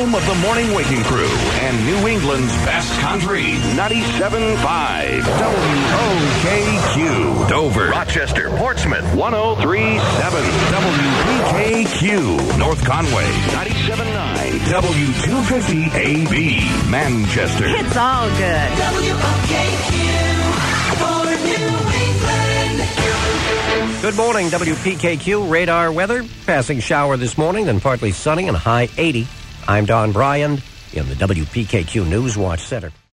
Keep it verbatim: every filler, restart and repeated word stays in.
home of the morning waking crew and New England's best country. ninety-seven point five W O K Q. Dover, Rochester, Portsmouth, one oh three point seven W P K Q. North Conway, ninety-seven point nine W two fifty A B. Manchester. It's all good. W O K Q for New England. Good morning, W P K Q radar weather. Passing shower this morning, then partly sunny and high eighty. I'm Don Bryan in the W P K Q News Watch Center.